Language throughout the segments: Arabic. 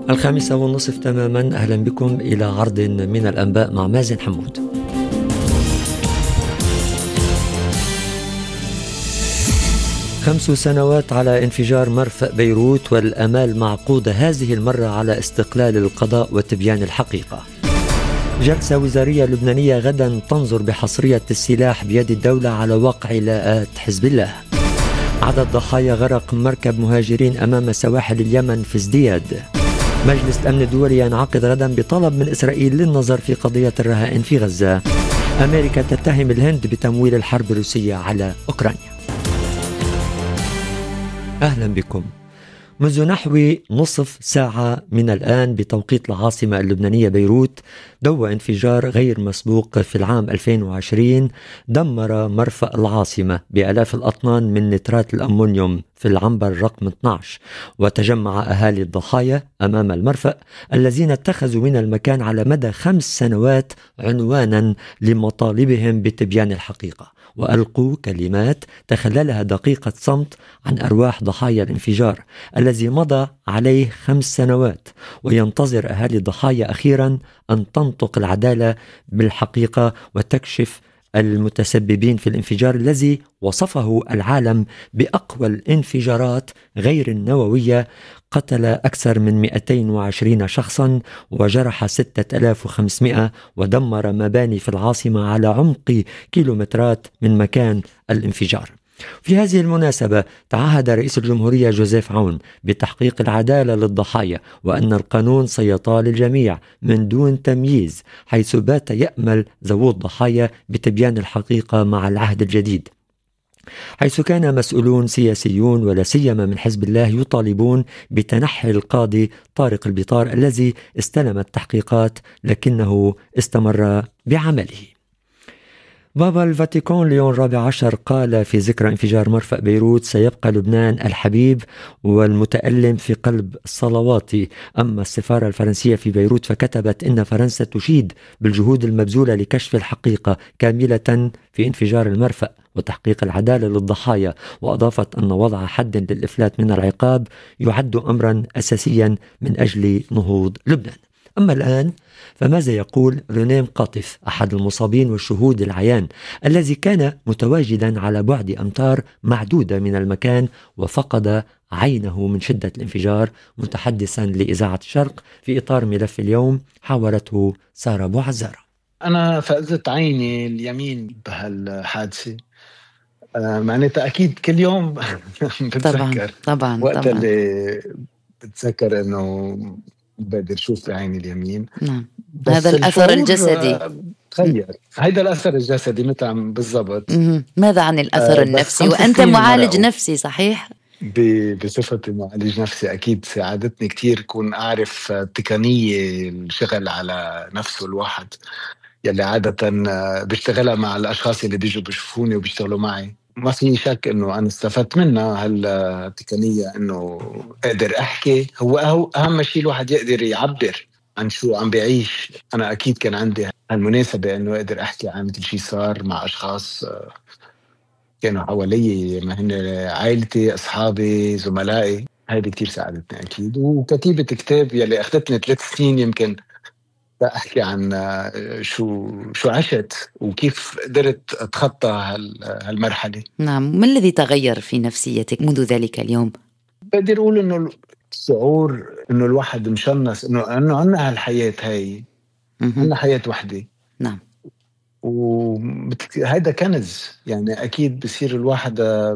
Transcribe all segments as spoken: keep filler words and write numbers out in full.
الخامسة والنصف تماما. أهلا بكم إلى عرض من الأنباء مع مازن حمود. خمس سنوات على انفجار مرفأ بيروت، والأمال معقودة هذه المرة على استقلال القضاء وتبيان الحقيقة. جلسة وزارية لبنانية غدا تنظر بحصرية السلاح بيد الدولة على وقع لاءات حزب الله. عدد ضحايا غرق مركب مهاجرين أمام سواحل اليمن في ازدياد. مجلس الأمن الدولي ينعقد غدا بطلب من إسرائيل للنظر في قضية الرهائن في غزة. أمريكا تتهم الهند بتمويل الحرب الروسية على أوكرانيا. أهلا بكم. منذ نحو نصف ساعة من الآن بتوقيت العاصمة اللبنانية بيروت، دوى انفجار غير مسبوق في العام ألفين وعشرين دمر مرفأ العاصمة بآلاف الأطنان من نترات الأمونيوم في العنبر رقم اثني عشر، وتجمع أهالي الضحايا أمام المرفأ الذين اتخذوا من المكان على مدى خمس سنوات عنوانا لمطالبهم بتبيان الحقيقة، وألقوا كلمات تخللها دقيقة صمت عن أرواح ضحايا الانفجار الذي مضى عليه خمس سنوات. وينتظر أهالي الضحايا أخيرا أن تنطق العدالة بالحقيقة وتكشف المتسببين في الانفجار الذي وصفه العالم بأقوى الانفجارات غير النووية، قتل أكثر من مئتين وعشرين شخصا وجرح ستة آلاف وخمسمائة، ودمر مباني في العاصمة على عمق كيلومترات من مكان الانفجار. في هذه المناسبة تعهد رئيس الجمهورية جوزيف عون بتحقيق العدالة للضحايا، وأن القانون سيطال الجميع من دون تمييز، حيث بات يأمل ذوو الضحايا بتبيان الحقيقة مع العهد الجديد، حيث كان مسؤولون سياسيون ولا سيما من حزب الله يطالبون بتنحي القاضي طارق البطار الذي استلم التحقيقات لكنه استمر بعمله. بابا الفاتيكان ليون الرابع عشر قال في ذكرى انفجار مرفأ بيروت: سيبقى لبنان الحبيب والمتألم في قلب الصلوات. أما السفارة الفرنسية في بيروت فكتبت إن فرنسا تشيد بالجهود المبذولة لكشف الحقيقة كاملة في انفجار المرفأ وتحقيق العدالة للضحايا، وأضافت أن وضع حد للإفلات من العقاب يعد أمرا أساسيا من أجل نهوض لبنان. أما الآن فماذا يقول رونيم قاطف أحد المصابين والشهود العيان الذي كان متواجدا على بعد أمتار معدودة من المكان وفقد عينه من شدة الانفجار، متحدثا لإذاعة الشرق في إطار ملف اليوم حاورته سارة أبو عزارة؟ أنا فقدت عيني اليمين بهالحادثة. آه معناتها أكيد كل يوم بتذكر طبعا طبعا وقت طبعا. اللي بتذكر إنه بقدر شوف بعيني اليمين. نعم. هذا الأثر الجسدي تغير. هيدا الأثر الجسدي مثل بالضبط. ماذا عن الأثر آه النفسي؟ وأنت معالج نفسي صحيح؟ بصفتي معالج نفسي أكيد ساعدتني كتير كون أعرف تقنية الشغل على نفسه الواحد يلي عادة بيشتغلها مع الأشخاص اللي بيجوا بيشوفوني وبيشتغلوا معي. ما في شك إنه أنا استفدت منها هالتقنية، إنه أقدر أحكي. هو أهم شيء الواحد يقدر يعبر عن شو عم بيعيش. أنا أكيد كان عندي هالمناسبة إنه أقدر أحكي عن مثل شيء صار مع أشخاص كانوا حوالي، ما هن عائلتي، أصحابي، زملائي. هذه كتير ساعدتني أكيد. وكتيبة كتاب يلي أخذتني ثلاث سنين يمكن أحكي عن شو شو عشت وكيف قدرت أتخطى هالمرحلة. نعم. ما الذي تغير في نفسيتك منذ ذلك اليوم؟ بقدر أقول إنه الشعور إنه الواحد مشنس، إنه إنه عنا هالحياة هاي، عنا حياة وحدة. نعم. وهذا كنز يعني. أكيد بصير الواحد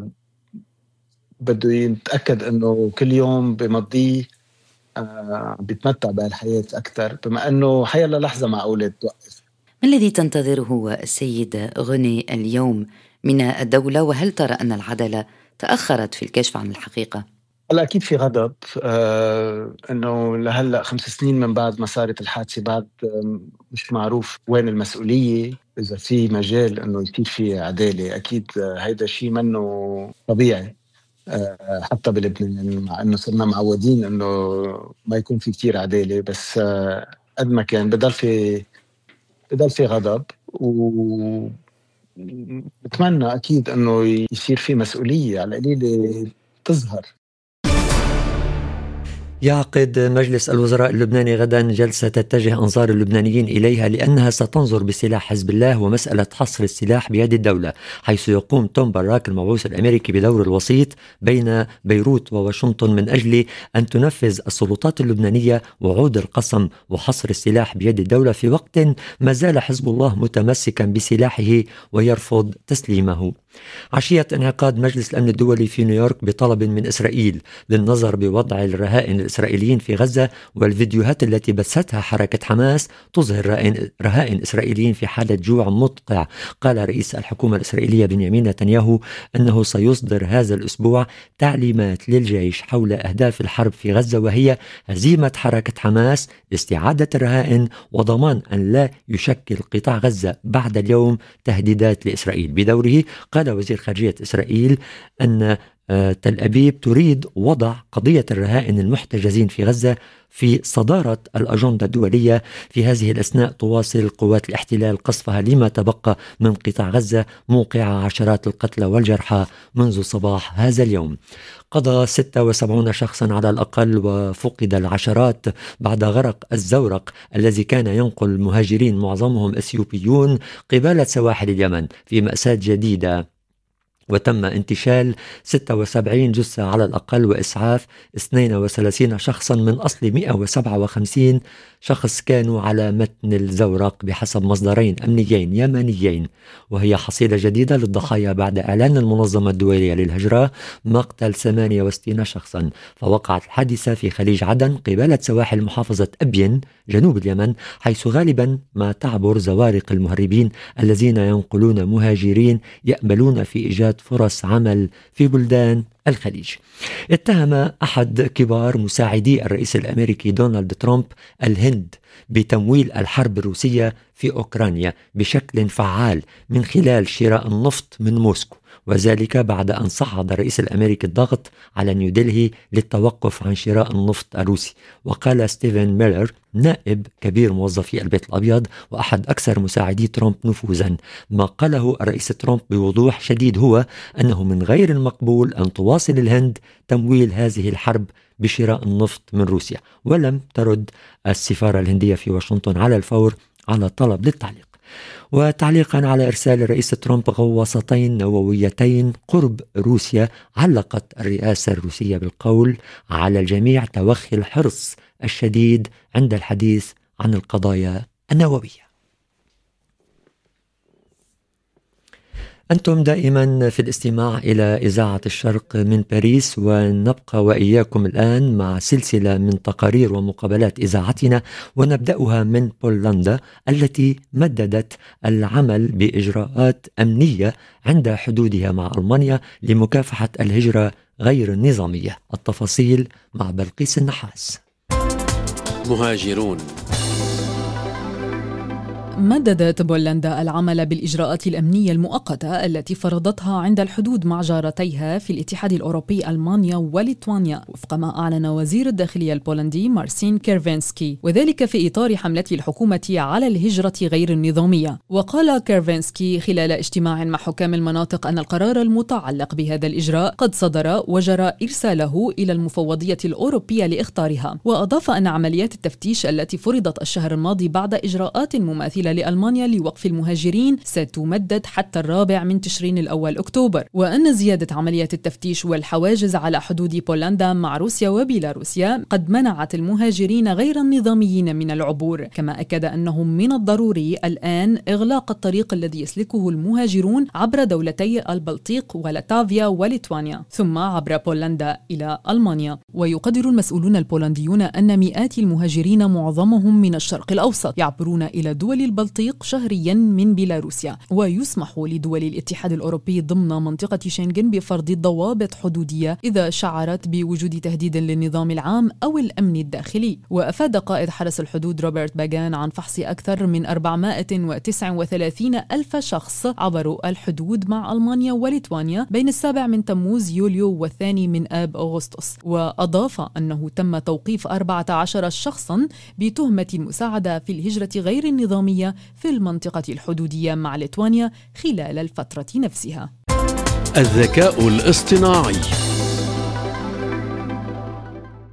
بده يتأكد إنه كل يوم بمضيه آه بيتمتع بهالحياة أكثر، بما أنه حيلا لحظة معقولة توقف. ما الذي تنتظره السيد غني اليوم من الدولة؟ وهل ترى أن العدالة تأخرت في الكشف عن الحقيقة؟ هلا أكيد في غضب. آه أنه لهلأ خمس سنين من بعد ما صارت الحادثة بعد آه مش معروف وين المسؤولية، إذا في مجال أنه يصير في عدالة. أكيد آه هيدا شيء منه طبيعي حتى بلبنان، مع انه صرنا معودين انه ما يكون في كتير عداله، بس قد ما كان بضل في بضل في غضب. وبتمنى اكيد انه يصير في مسؤوليه على القليله تظهر. يعقد مجلس الوزراء اللبناني غدا جلسة تتجه أنظار اللبنانيين إليها لأنها ستنظر بسلاح حزب الله ومسألة حصر السلاح بيد الدولة، حيث يقوم توم باراك المبعوث الأمريكي بدور الوسيط بين بيروت وواشنطن من أجل أن تنفذ السلطات اللبنانية وعود القسم وحصر السلاح بيد الدولة، في وقت ما زال حزب الله متمسكا بسلاحه ويرفض تسليمه. عشية انعقاد مجلس الأمن الدولي في نيويورك بطلب من إسرائيل للنظر بوضع الرهائن الإسرائيليين في غزة، والفيديوهات التي بثتها حركة حماس تظهر رهائن إسرائيليين في حالة جوع مدقع. قال رئيس الحكومة الإسرائيلية بنيامين نتنياهو أنه سيصدر هذا الأسبوع تعليمات للجيش حول أهداف الحرب في غزة، وهي هزيمة حركة حماس، استعادة الرهائن، وضمان أن لا يشكل قطاع غزة بعد اليوم تهديدات لإسرائيل. بدوره قال وزير خارجية إسرائيل أن تل أبيب تريد وضع قضية الرهائن المحتجزين في غزة في صدارة الأجندة الدولية. في هذه الأثناء تواصل قوات الاحتلال قصفها لما تبقى من قطاع غزة، موقعة عشرات القتلى والجرحى منذ صباح هذا اليوم. قضى ستة وسبعين شخصا على الأقل وفقد العشرات بعد غرق الزورق الذي كان ينقل مهاجرين معظمهم أثيوبيون قبالة سواحل اليمن في مأساة جديدة، وتم انتشال ستة وسبعين جثة على الأقل وإسعاف اثنين وثلاثين شخصا من أصل مئة وسبعة وخمسين شخص كانوا على متن الزورق بحسب مصدرين أمنيين يمنيين، وهي حصيلة جديدة للضحايا بعد إعلان المنظمة الدولية للهجرة مقتل ثمانية وستين شخصا. فوقعت الحادثة في خليج عدن قبالة سواحل محافظة أبين جنوب اليمن، حيث غالبا ما تعبر زوارق المهربين الذين ينقلون مهاجرين يأملون في إيجاد فرص عمل في بلدان الخليج. اتهم أحد كبار مساعدي الرئيس الأمريكي دونالد ترامب الهند بتمويل الحرب الروسية في أوكرانيا بشكل فعال من خلال شراء النفط من موسكو، وذلك بعد أن صعد الرئيس الأمريكي الضغط على نيودلهي للتوقف عن شراء النفط الروسي. وقال ستيفن ميلر نائب كبير موظفي البيت الأبيض وأحد أكثر مساعدي ترامب نفوذا، ما قاله الرئيس ترامب بوضوح شديد هو أنه من غير المقبول أن تواصل الهند تمويل هذه الحرب بشراء النفط من روسيا. ولم ترد السفارة الهندية في واشنطن على الفور على طلب للتعليق. وتعليقا على إرسال الرئيس ترامب غواصتين نوويتين قرب روسيا، علقت الرئاسة الروسية بالقول على الجميع توخي الحرص الشديد عند الحديث عن القضايا النووية. أنتم دائما في الاستماع إلى إذاعة الشرق من باريس، ونبقى وإياكم الآن مع سلسلة من تقارير ومقابلات إذاعتنا، ونبدأها من بولندا التي مددت العمل بإجراءات أمنية عند حدودها مع ألمانيا لمكافحة الهجرة غير النظامية. التفاصيل مع بلقيس النحاس. مهاجرون. مددت بولندا العمل بالإجراءات الأمنية المؤقتة التي فرضتها عند الحدود مع جارتيها في الاتحاد الأوروبي ألمانيا وليتوانيا، وفق ما أعلن وزير الداخلية البولندي مارسين كيرفينسكي، وذلك في إطار حملته الحكومة على الهجرة غير النظامية. وقال كيرفينسكي خلال اجتماع مع حكام المناطق أن القرار المتعلق بهذا الإجراء قد صدر وجرى إرساله إلى المفوضية الأوروبية لإخطارها. وأضاف أن عمليات التفتيش التي فرضت الشهر الماضي بعد إجراءات مماثلة لألمانيا لوقف المهاجرين ستمدد حتى الرابع من تشرين الأول أكتوبر، وأن زيادة عمليات التفتيش والحواجز على حدود بولندا مع روسيا وبيلاروسيا قد منعت المهاجرين غير النظاميين من العبور. كما أكد أنه من الضروري الآن إغلاق الطريق الذي يسلكه المهاجرون عبر دولتي البلطيق ولاتفيا وليتوانيا ثم عبر بولندا إلى ألمانيا. ويقدر المسؤولون البولنديون أن مئات المهاجرين معظمهم من الشرق الأوسط يعبرون إلى دول البلطيق شهريا من بيلاروسيا، ويسمح لدول الاتحاد الأوروبي ضمن منطقة شنغن بفرض ضوابط حدودية إذا شعرت بوجود تهديد للنظام العام أو الأمن الداخلي. وأفاد قائد حرس الحدود روبرت باغان عن فحص أكثر من أربعمائة وتسعة وثلاثين ألف شخص عبروا الحدود مع ألمانيا وليتوانيا بين السابع من تموز يوليو والثاني من آب أغسطس. وأضاف أنه تم توقيف أربعة عشر شخصا بتهمة المساعدة في الهجرة غير النظامية في المنطقة الحدودية مع ليتوانيا خلال الفترة نفسها. الذكاء الاصطناعي.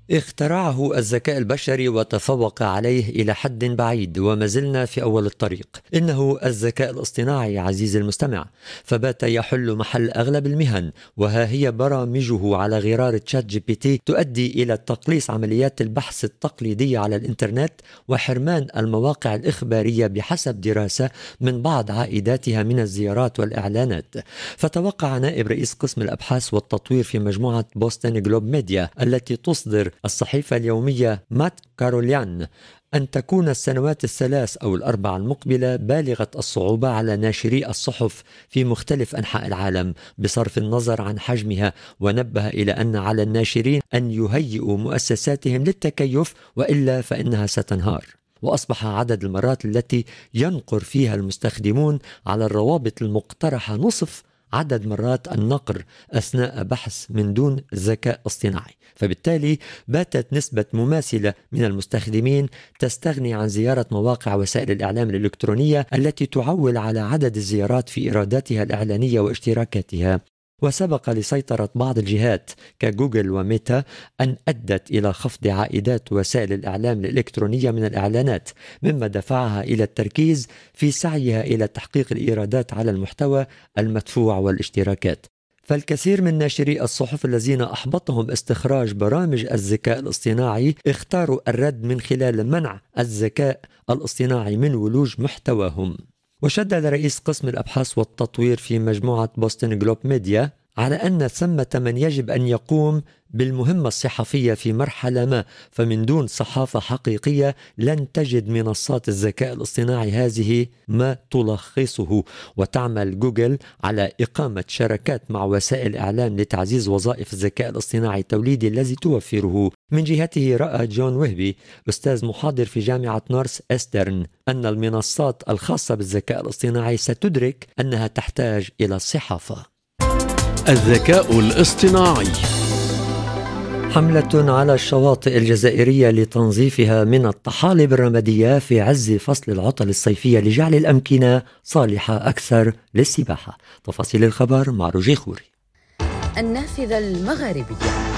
اخترعه الذكاء البشري وتفوق عليه إلى حد بعيد، وما زلنا في أول الطريق. إنه الذكاء الاصطناعي عزيزي المستمع، فبات يحل محل أغلب المهن، وها هي برامجه على غرار تشات جي بي تي تؤدي إلى تقليص عمليات البحث التقليدية على الإنترنت وحرمان المواقع الإخبارية بحسب دراسة من بعض عائداتها من الزيارات والإعلانات. فتوقع نائب رئيس قسم الأبحاث والتطوير في مجموعة بوستن جلوب ميديا التي تصدر الصحيفة اليومية مات كاروليان أن تكون السنوات الثلاث أو الأربع المقبلة بالغة الصعوبة على ناشري الصحف في مختلف أنحاء العالم بصرف النظر عن حجمها، ونبه إلى أن على الناشرين أن يهيئوا مؤسساتهم للتكيف وإلا فإنها ستنهار. وأصبح عدد المرات التي ينقر فيها المستخدمون على الروابط المقترحة نصف عدد مرات النقر أثناء بحث من دون ذكاء اصطناعي. فبالتالي باتت نسبة مماثلة من المستخدمين تستغني عن زيارة مواقع وسائل الإعلام الإلكترونية التي تعول على عدد الزيارات في إيراداتها الإعلانية واشتراكاتها. وسبق لسيطرة بعض الجهات كجوجل وميتا أن أدت إلى خفض عائدات وسائل الإعلام الإلكترونية من الإعلانات، مما دفعها إلى التركيز في سعيها إلى تحقيق الإيرادات على المحتوى المدفوع والاشتراكات. فالكثير من ناشري الصحف الذين أحبطهم استخراج برامج الذكاء الاصطناعي اختاروا الرد من خلال منع الذكاء الاصطناعي من ولوج محتواهم. وشدد رئيس قسم الأبحاث والتطوير في مجموعة بوستن جلوب ميديا على أن ثمة من يجب أن يقوم بالمهمة الصحفية في مرحلة ما، فمن دون صحافة حقيقية لن تجد منصات الذكاء الاصطناعي هذه ما تلخصه. وتعمل جوجل على إقامة شراكات مع وسائل إعلام لتعزيز وظائف الذكاء الاصطناعي التوليدي الذي توفره. من جهته رأى جون وهبي أستاذ محاضر في جامعة نورث إسترن أن المنصات الخاصة بالذكاء الاصطناعي ستدرك أنها تحتاج إلى الصحافة. الذكاء الاصطناعي. حملة على الشواطئ الجزائرية لتنظيفها من الطحالب الرمادية في عز فصل العطل الصيفية لجعل الأمكنة صالحة أكثر للسباحة. تفاصيل الخبر مع روجي خوري. النافذة المغاربية.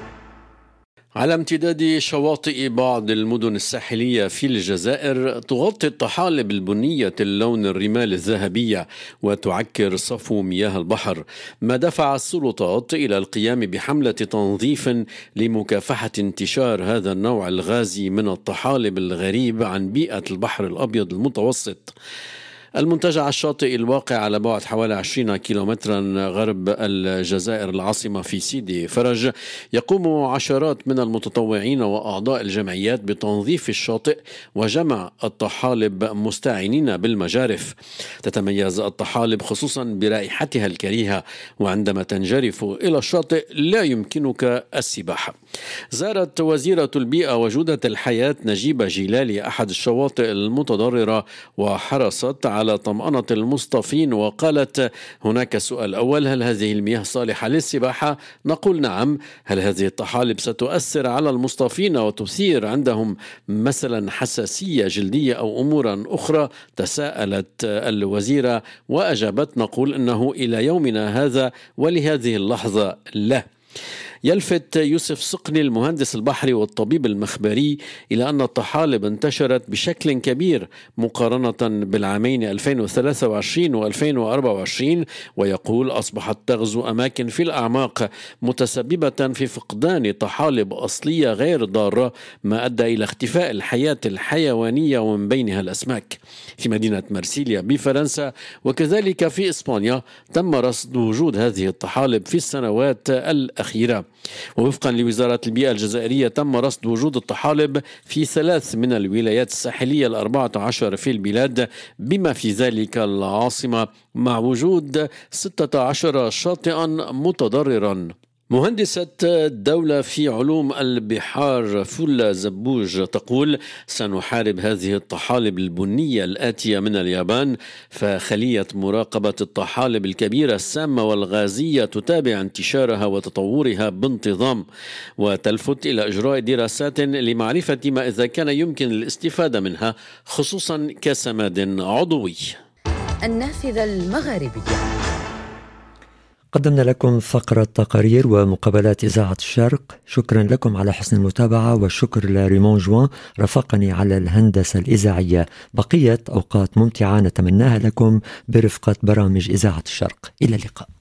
على امتداد شواطئ بعض المدن الساحلية في الجزائر تغطي الطحالب البنية اللون الرمال الذهبية وتعكر صفو مياه البحر، ما دفع السلطات إلى القيام بحملة تنظيف لمكافحة انتشار هذا النوع الغازي من الطحالب الغريب عن بيئة البحر الأبيض المتوسط. المنتجع الشاطئ الواقع على بعد حوالي عشرين كيلومترا غرب الجزائر العاصمة في سيدي فرج يقوم عشرات من المتطوعين وأعضاء الجمعيات بتنظيف الشاطئ وجمع الطحالب مستعينين بالمجارف. تتميز الطحالب خصوصا برائحتها الكريهة، وعندما تنجرف إلى الشاطئ لا يمكنك السباحة. زارت وزيرة البيئة وجودة الحياة نجيبة جلالي أحد الشواطئ المتضررة وحرصت على طمأنة المصطفين وقالت: هناك سؤال أول، هل هذه المياه صالحة للسباحة؟ نقول نعم. هل هذه الطحالب ستؤثر على المصطفين وتثير عندهم مثلا حساسية جلدية أو أمورا أخرى؟ تساءلت الوزيرة وأجابت: نقول إنه إلى يومنا هذا ولهذه اللحظة لا. يلفت يوسف صقني المهندس البحري والطبيب المخبري إلى أن الطحالب انتشرت بشكل كبير مقارنة بالعامين ألفين وثلاثة وعشرين وألفين وأربعة وعشرين، ويقول أصبحت تغزو أماكن في الأعماق متسببة في فقدان طحالب أصلية غير ضارة، ما أدى إلى اختفاء الحياة الحيوانية ومن بينها الأسماك. في مدينة مرسيليا بفرنسا وكذلك في إسبانيا تم رصد وجود هذه الطحالب في السنوات الأخيرة. ووفقا لوزارة البيئة الجزائرية تم رصد وجود الطحالب في ثلاث من الولايات الساحلية الأربعة عشر في البلاد بما في ذلك العاصمة، مع وجود ستة عشر شاطئا متضررا. مهندسة الدولة في علوم البحار فولا زبوج تقول: سنحارب هذه الطحالب البنية الآتية من اليابان، فخلية مراقبة الطحالب الكبيرة السامة والغازية تتابع انتشارها وتطورها بانتظام، وتلفت إلى إجراء دراسات لمعرفة ما إذا كان يمكن الاستفادة منها خصوصا كسماد عضوي. النافذة المغاربية. قدمنا لكم فقرة تقارير ومقابلات إذاعة الشرق. شكرا لكم على حسن المتابعة، والشكر لريمون جوان رافقني على الهندسة الإذاعية. بقية أوقات ممتعة نتمناها لكم برفقة برامج إذاعة الشرق. إلى اللقاء.